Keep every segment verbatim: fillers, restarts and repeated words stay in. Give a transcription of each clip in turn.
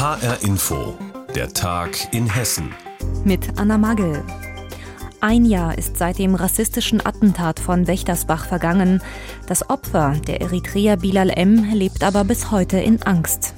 H R Info, der Tag in Hessen. Mit Anna Magel. Ein Jahr ist seit dem rassistischen Attentat von Wächtersbach vergangen. Das Opfer, der Eritreer Bilal M., lebt aber bis heute in Angst.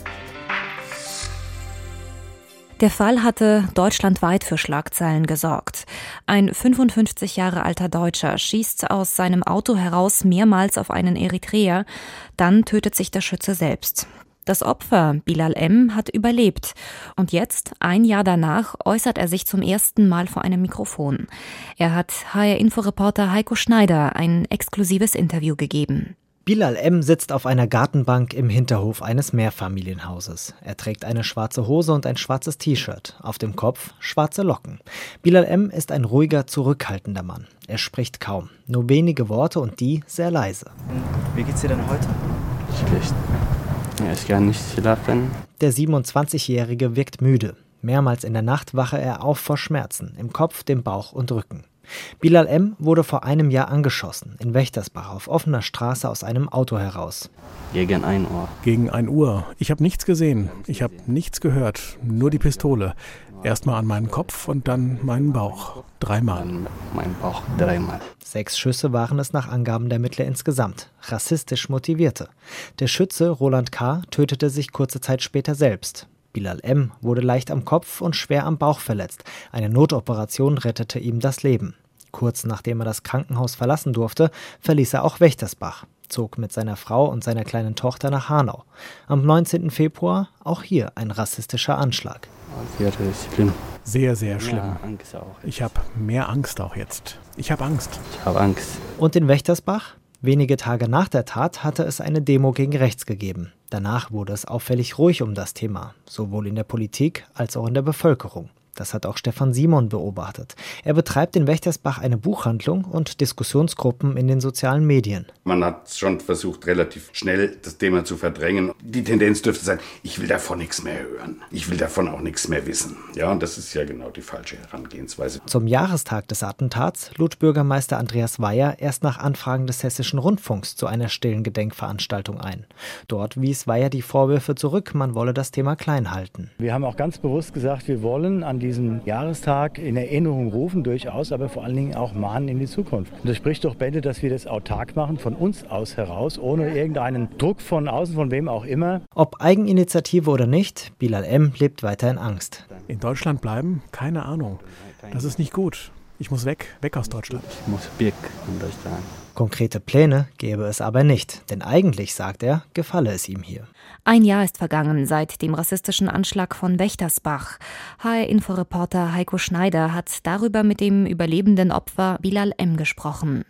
Der Fall hatte deutschlandweit für Schlagzeilen gesorgt. Ein fünfundfünfzig Jahre alter Deutscher schießt aus seinem Auto heraus mehrmals auf einen Eritreer. Dann tötet sich der Schütze selbst. Das Opfer, Bilal M., hat überlebt. Und jetzt, ein Jahr danach, äußert er sich zum ersten Mal vor einem Mikrofon. Er hat H R-Info-Reporter Heiko Schneider ein exklusives Interview gegeben. Bilal M. sitzt auf einer Gartenbank im Hinterhof eines Mehrfamilienhauses. Er trägt eine schwarze Hose und ein schwarzes T-Shirt. Auf dem Kopf schwarze Locken. Bilal M. ist ein ruhiger, zurückhaltender Mann. Er spricht kaum. Nur wenige Worte und die sehr leise. Wie geht's dir denn heute? Schlecht. Ja, ich kann nicht schlafen. Der siebenundzwanzigjährige wirkt müde. Mehrmals in der Nacht wache er auf vor Schmerzen im Kopf, dem Bauch und Rücken. Bilal M. wurde vor einem Jahr angeschossen, in Wächtersbach auf offener Straße aus einem Auto heraus. Gegen ein Uhr. Gegen ein Uhr. Ich habe nichts gesehen. Ich habe nichts gehört. Nur die Pistole. Erstmal an meinen Kopf und dann meinen Bauch. Dreimal. An meinen Bauch dreimal. Sechs Schüsse waren es nach Angaben der Ermittler insgesamt. Rassistisch motivierte. Der Schütze, Roland K., tötete sich kurze Zeit später selbst. Bilal M. wurde leicht am Kopf und schwer am Bauch verletzt. Eine Notoperation rettete ihm das Leben. Kurz nachdem er das Krankenhaus verlassen durfte, verließ er auch Wächtersbach, zog mit seiner Frau und seiner kleinen Tochter nach Hanau. Am neunzehnten Februar auch hier ein rassistischer Anschlag. Sehr schlimm. Sehr, sehr schlimm. Ja, Angst auch. Ich habe mehr Angst auch jetzt. Ich habe Angst. Ich habe Angst. Und in Wächtersbach? Wenige Tage nach der Tat hatte es eine Demo gegen rechts gegeben. Danach wurde es auffällig ruhig um das Thema, sowohl in der Politik als auch in der Bevölkerung. Das hat auch Stefan Simon beobachtet. Er betreibt in Wächtersbach eine Buchhandlung und Diskussionsgruppen in den sozialen Medien. Man hat schon versucht, relativ schnell das Thema zu verdrängen. Die Tendenz dürfte sein, ich will davon nichts mehr hören. Ich will davon auch nichts mehr wissen. Ja, und das ist ja genau die falsche Herangehensweise. Zum Jahrestag des Attentats lud Bürgermeister Andreas Weyer erst nach Anfragen des Hessischen Rundfunks zu einer stillen Gedenkveranstaltung ein. Dort wies Weyer die Vorwürfe zurück, man wolle das Thema klein halten. Wir haben auch ganz bewusst gesagt, wir wollen an diesen Jahrestag in Erinnerung rufen, durchaus, aber vor allen Dingen auch mahnen in die Zukunft. Und das spricht doch Bände, dass wir das autark machen, von uns aus heraus, ohne irgendeinen Druck von außen, von wem auch immer. Ob Eigeninitiative oder nicht, Bilal M. lebt weiter in Angst. In Deutschland bleiben? Keine Ahnung. Das ist nicht gut. Ich muss weg, weg aus Deutschland. Ich muss weg von Deutschland. Konkrete Pläne gäbe es aber nicht, denn eigentlich, sagt er, gefalle es ihm hier. Ein Jahr ist vergangen seit dem rassistischen Anschlag von Wächtersbach. H R-Info-Reporter Heiko Schneider hat darüber mit dem überlebenden Opfer Bilal M. gesprochen.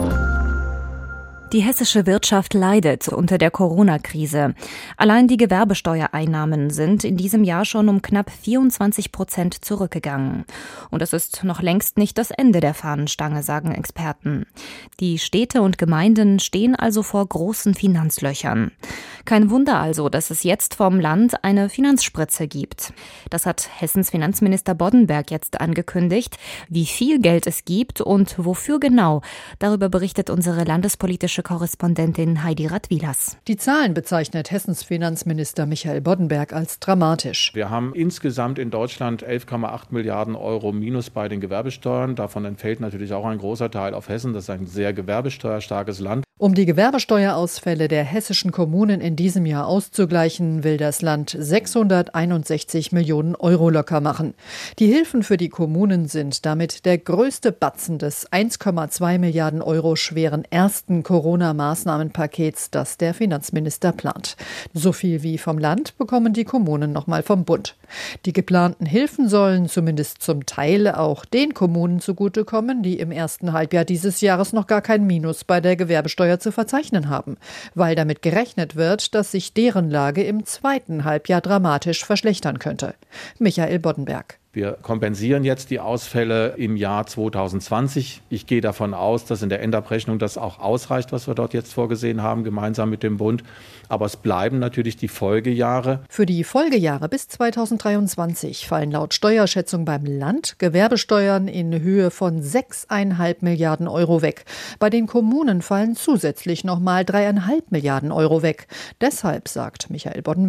Die hessische Wirtschaft leidet unter der Corona-Krise. Allein die Gewerbesteuereinnahmen sind in diesem Jahr schon um knapp vierundzwanzig Prozent zurückgegangen. Und es ist noch längst nicht das Ende der Fahnenstange, sagen Experten. Die Städte und Gemeinden stehen also vor großen Finanzlöchern. Kein Wunder also, dass es jetzt vom Land eine Finanzspritze gibt. Das hat Hessens Finanzminister Boddenberg jetzt angekündigt. Wie viel Geld es gibt und wofür genau, darüber berichtet unsere landespolitische Korrespondentin Heidi Radwilas. Die Zahlen bezeichnet Hessens Finanzminister Michael Boddenberg als dramatisch. Wir haben insgesamt in Deutschland elf Komma acht Milliarden Euro Minus bei den Gewerbesteuern. Davon entfällt natürlich auch ein großer Teil auf Hessen. Das ist ein sehr gewerbesteuerstarkes Land. Um die Gewerbesteuerausfälle der hessischen Kommunen in diesem Jahr auszugleichen, will das Land sechshunderteinundsechzig Millionen Euro locker machen. Die Hilfen für die Kommunen sind damit der größte Batzen des eins Komma zwei Milliarden Euro schweren ersten Corona-Maßnahmenpakets, das der Finanzminister plant. So viel wie vom Land bekommen die Kommunen nochmal vom Bund. Die geplanten Hilfen sollen zumindest zum Teil auch den Kommunen zugutekommen, die im ersten Halbjahr dieses Jahres noch gar kein Minus bei der Gewerbesteuer zu verzeichnen haben, weil damit gerechnet wird, dass sich deren Lage im zweiten Halbjahr dramatisch verschlechtern könnte. Michael Boddenberg. Wir kompensieren jetzt die Ausfälle im Jahr zweitausendzwanzig. Ich gehe davon aus, dass in der Endabrechnung das auch ausreicht, was wir dort jetzt vorgesehen haben, gemeinsam mit dem Bund. Aber es bleiben natürlich die Folgejahre. Für die Folgejahre bis zweitausenddreiundzwanzig fallen laut Steuerschätzung beim Land Gewerbesteuern in Höhe von sechs Komma fünf Milliarden Euro weg. Bei den Kommunen fallen zusätzlich nochmal drei Komma fünf Milliarden Euro weg. Deshalb, sagt Michael Boddenberg,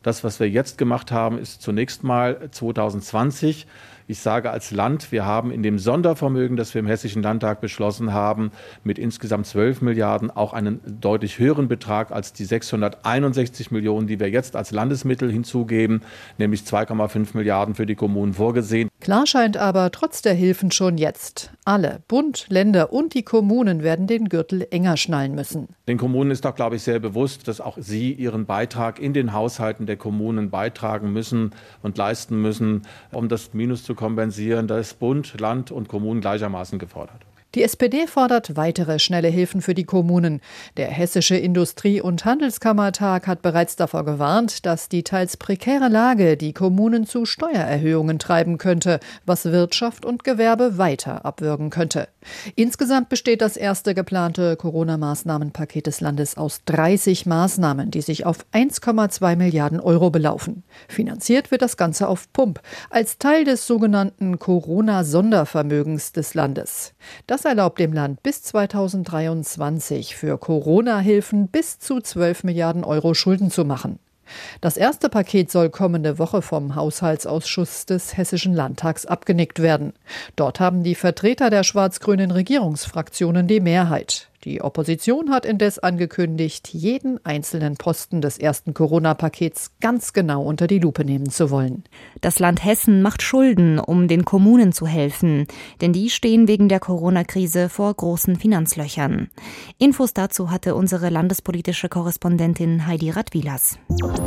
Das, was wir jetzt gemacht haben, ist zunächst mal zwanzig zwanzig. Ich sage als Land, wir haben in dem Sondervermögen, das wir im Hessischen Landtag beschlossen haben, mit insgesamt zwölf Milliarden auch einen deutlich höheren Betrag als die sechshunderteinundsechzig Millionen, die wir jetzt als Landesmittel hinzugeben, nämlich zwei Komma fünf Milliarden für die Kommunen vorgesehen. Klar scheint aber trotz der Hilfen schon jetzt: Alle, Bund, Länder und die Kommunen werden den Gürtel enger schnallen müssen. Den Kommunen ist doch, glaube ich, sehr bewusst, dass auch sie ihren Beitrag in den Haushalten der Kommunen beitragen müssen und leisten müssen, um das Minus zu kompensieren. Da ist Bund, Land und Kommunen gleichermaßen gefordert. Die S P D fordert weitere schnelle Hilfen für die Kommunen. Der Hessische Industrie- und Handelskammertag hat bereits davor gewarnt, dass die teils prekäre Lage die Kommunen zu Steuererhöhungen treiben könnte, was Wirtschaft und Gewerbe weiter abwürgen könnte. Insgesamt besteht das erste geplante Corona-Maßnahmenpaket des Landes aus dreißig Maßnahmen, die sich auf eins Komma zwei Milliarden Euro belaufen. Finanziert wird das Ganze auf Pump, als Teil des sogenannten Corona-Sondervermögens des Landes. Das erlaubt dem Land bis zweitausenddreiundzwanzig für Corona-Hilfen bis zu zwölf Milliarden Euro Schulden zu machen. Das erste Paket soll kommende Woche vom Haushaltsausschuss des Hessischen Landtags abgenickt werden. Dort haben die Vertreter der schwarz-grünen Regierungsfraktionen die Mehrheit. Die Opposition hat indes angekündigt, jeden einzelnen Posten des ersten Corona-Pakets ganz genau unter die Lupe nehmen zu wollen. Das Land Hessen macht Schulden, um den Kommunen zu helfen, denn die stehen wegen der Corona-Krise vor großen Finanzlöchern. Infos dazu hatte unsere landespolitische Korrespondentin Heidi Radwilas.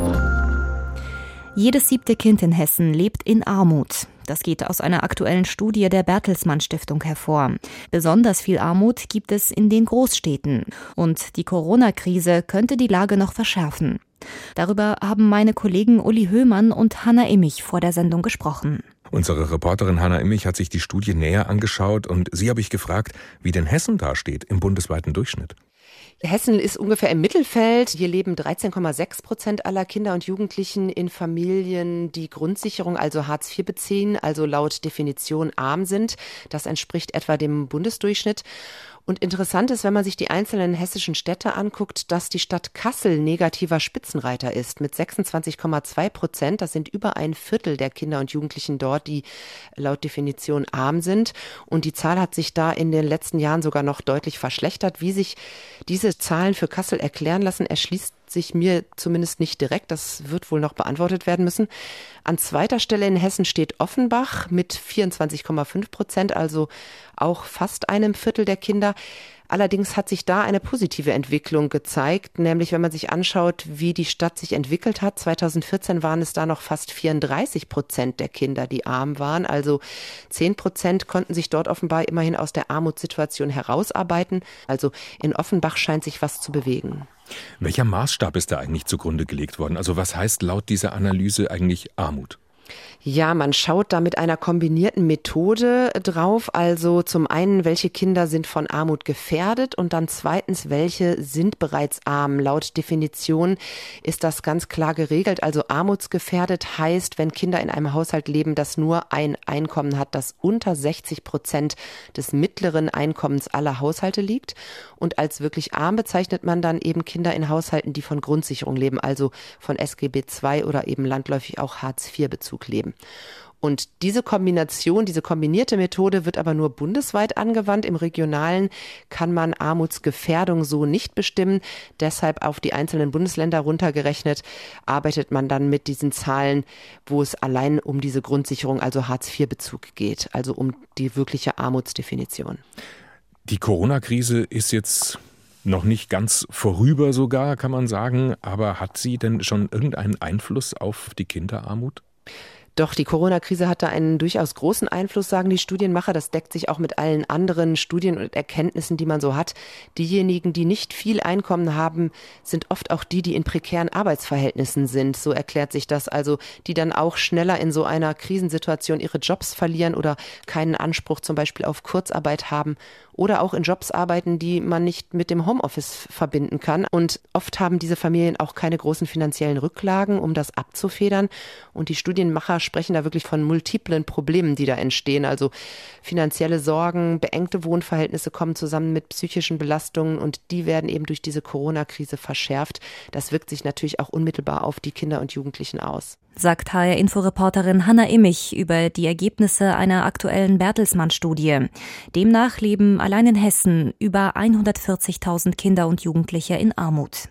Jedes siebte Kind in Hessen lebt in Armut. Das geht aus einer aktuellen Studie der Bertelsmann Stiftung hervor. Besonders viel Armut gibt es in den Großstädten. Und die Corona-Krise könnte die Lage noch verschärfen. Darüber haben meine Kollegen Uli Höhmann und Hanna Immich vor der Sendung gesprochen. Unsere Reporterin Hanna Immich hat sich die Studie näher angeschaut und sie habe ich gefragt, wie denn Hessen dasteht im bundesweiten Durchschnitt. Hessen ist ungefähr im Mittelfeld. Hier leben dreizehn Komma sechs Prozent aller Kinder und Jugendlichen in Familien, die Grundsicherung, also Hartz vier beziehen, also laut Definition arm sind. Das entspricht etwa dem Bundesdurchschnitt. Und interessant ist, wenn man sich die einzelnen hessischen Städte anguckt, dass die Stadt Kassel negativer Spitzenreiter ist mit sechsundzwanzig Komma zwei Prozent. Das sind über ein Viertel der Kinder und Jugendlichen dort, die laut Definition arm sind. Und die Zahl hat sich da in den letzten Jahren sogar noch deutlich verschlechtert. Wie sich diese Zahlen für Kassel erklären lassen, erschließt sich mir zumindest nicht direkt. Das wird wohl noch beantwortet werden müssen. An zweiter Stelle in Hessen steht Offenbach mit vierundzwanzig Komma fünf Prozent, also auch fast einem Viertel der Kinder. Allerdings hat sich da eine positive Entwicklung gezeigt, nämlich wenn man sich anschaut, wie die Stadt sich entwickelt hat. zweitausendvierzehn waren es da noch fast vierunddreißig Prozent der Kinder, die arm waren. Also zehn Prozent konnten sich dort offenbar immerhin aus der Armutssituation herausarbeiten. Also in Offenbach scheint sich was zu bewegen. Welcher Maßstab ist da eigentlich zugrunde gelegt worden? Also was heißt laut dieser Analyse eigentlich Armut? Ja, man schaut da mit einer kombinierten Methode drauf. Also zum einen, welche Kinder sind von Armut gefährdet und dann zweitens, welche sind bereits arm. Laut Definition ist das ganz klar geregelt. Also armutsgefährdet heißt, wenn Kinder in einem Haushalt leben, das nur ein Einkommen hat, das unter sechzig Prozent des mittleren Einkommens aller Haushalte liegt. Und als wirklich arm bezeichnet man dann eben Kinder in Haushalten, die von Grundsicherung leben, also von S G B zwei oder eben landläufig auch Hartz vier Bezug leben. Und diese Kombination, diese kombinierte Methode wird aber nur bundesweit angewandt. Im Regionalen kann man Armutsgefährdung so nicht bestimmen. Deshalb auf die einzelnen Bundesländer runtergerechnet, arbeitet man dann mit diesen Zahlen, wo es allein um diese Grundsicherung, also Hartz vier Bezug geht, also um die wirkliche Armutsdefinition. Die Corona-Krise ist jetzt noch nicht ganz vorüber sogar, kann man sagen. Aber hat sie denn schon irgendeinen Einfluss auf die Kinderarmut? Doch, die Corona-Krise hat da einen durchaus großen Einfluss, sagen die Studienmacher. Das deckt sich auch mit allen anderen Studien und Erkenntnissen, die man so hat. Diejenigen, die nicht viel Einkommen haben, sind oft auch die, die in prekären Arbeitsverhältnissen sind. So erklärt sich das. Also die dann auch schneller in so einer Krisensituation ihre Jobs verlieren oder keinen Anspruch zum Beispiel auf Kurzarbeit haben oder auch in Jobs arbeiten, die man nicht mit dem Homeoffice verbinden kann. Und oft haben diese Familien auch keine großen finanziellen Rücklagen, um das abzufedern. Und die Studienmacher sprechen da wirklich von multiplen Problemen, die da entstehen. Also finanzielle Sorgen, beengte Wohnverhältnisse kommen zusammen mit psychischen Belastungen und die werden eben durch diese Corona-Krise verschärft. Das wirkt sich natürlich auch unmittelbar auf die Kinder und Jugendlichen aus. Sagt H R-Inforeporterin Hanna Immich über die Ergebnisse einer aktuellen Bertelsmann-Studie. Demnach leben allein in Hessen über hundertvierzigtausend Kinder und Jugendliche in Armut.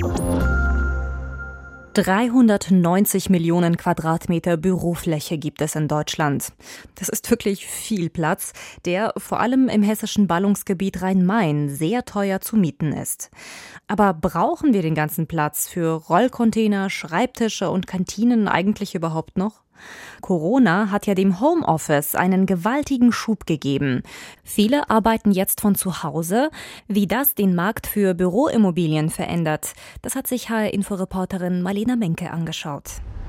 dreihundertneunzig Millionen Quadratmeter Bürofläche gibt es in Deutschland. Das ist wirklich viel Platz, der vor allem im hessischen Ballungsgebiet Rhein-Main sehr teuer zu mieten ist. Aber brauchen wir den ganzen Platz für Rollcontainer, Schreibtische und Kantinen eigentlich überhaupt noch? Corona hat ja dem Homeoffice einen gewaltigen Schub gegeben. Viele arbeiten jetzt von zu Hause. Wie das den Markt für Büroimmobilien verändert, das hat sich H R-Inforeporterin Marlena Menke angeschaut.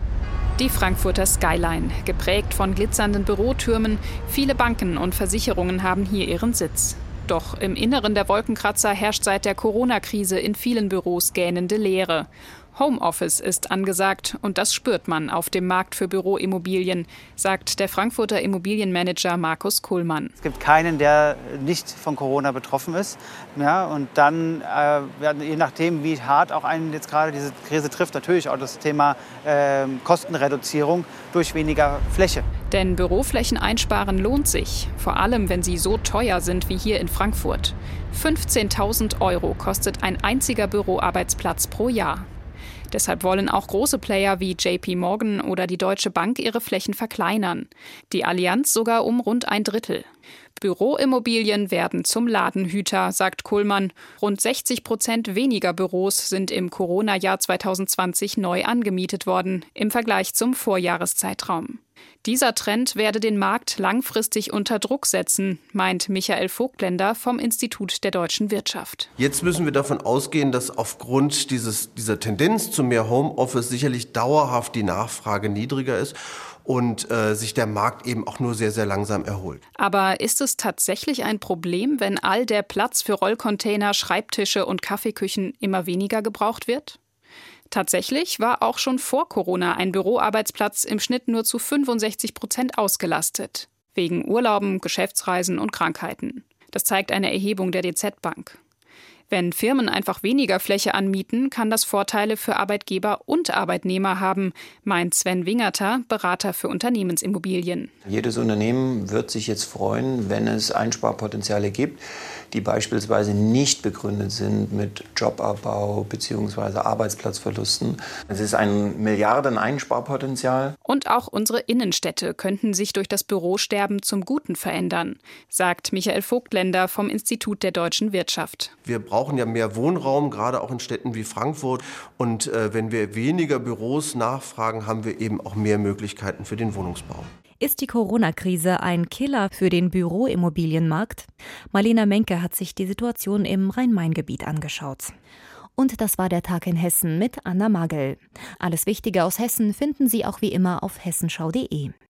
Die Frankfurter Skyline, geprägt von glitzernden Bürotürmen. Viele Banken und Versicherungen haben hier ihren Sitz. Doch im Inneren der Wolkenkratzer herrscht seit der Corona-Krise in vielen Büros gähnende Leere. Homeoffice ist angesagt und das spürt man auf dem Markt für Büroimmobilien, sagt der Frankfurter Immobilienmanager Markus Kuhlmann. Es gibt keinen, der nicht von Corona betroffen ist. Ja, und dann, äh, je nachdem, wie hart auch einen jetzt gerade diese Krise trifft, natürlich auch das Thema äh, Kostenreduzierung durch weniger Fläche. Denn Büroflächen einsparen lohnt sich, vor allem wenn sie so teuer sind wie hier in Frankfurt. fünfzehntausend Euro kostet ein einziger Büroarbeitsplatz pro Jahr. Deshalb wollen auch große Player wie J P Morgan oder die Deutsche Bank ihre Flächen verkleinern. Die Allianz sogar um rund ein Drittel. Büroimmobilien werden zum Ladenhüter, sagt Kuhlmann. Rund sechzig Prozent weniger Büros sind im Corona-Jahr zweitausendzwanzig neu angemietet worden, im Vergleich zum Vorjahreszeitraum. Dieser Trend werde den Markt langfristig unter Druck setzen, meint Michael Vogtländer vom Institut der deutschen Wirtschaft. Jetzt müssen wir davon ausgehen, dass aufgrund dieses, dieser Tendenz zu mehr Homeoffice sicherlich dauerhaft die Nachfrage niedriger ist und äh, sich der Markt eben auch nur sehr, sehr langsam erholt. Aber ist es tatsächlich ein Problem, wenn all der Platz für Rollcontainer, Schreibtische und Kaffeeküchen immer weniger gebraucht wird? Tatsächlich war auch schon vor Corona ein Büroarbeitsplatz im Schnitt nur zu fünfundsechzig Prozent ausgelastet. Wegen Urlauben, Geschäftsreisen und Krankheiten. Das zeigt eine Erhebung der D Z Bank. Wenn Firmen einfach weniger Fläche anmieten, kann das Vorteile für Arbeitgeber und Arbeitnehmer haben, meint Sven Wingerter, Berater für Unternehmensimmobilien. Jedes Unternehmen wird sich jetzt freuen, wenn es Einsparpotenziale gibt, die beispielsweise nicht begründet sind mit Jobabbau bzw. Arbeitsplatzverlusten. Es ist ein Milliarden-Einsparpotenzial. Und auch unsere Innenstädte könnten sich durch das Bürosterben zum Guten verändern, sagt Michael Vogtländer vom Institut der deutschen Wirtschaft. Wir brauchen ja mehr Wohnraum, gerade auch in Städten wie Frankfurt. Und äh, wenn wir weniger Büros nachfragen, haben wir eben auch mehr Möglichkeiten für den Wohnungsbau. Ist die Corona-Krise ein Killer für den Büroimmobilienmarkt? Marlena Menke hat sich die Situation im Rhein-Main-Gebiet angeschaut. Und das war der Tag in Hessen mit Anna Magel. Alles Wichtige aus Hessen finden Sie auch wie immer auf hessenschau punkt de.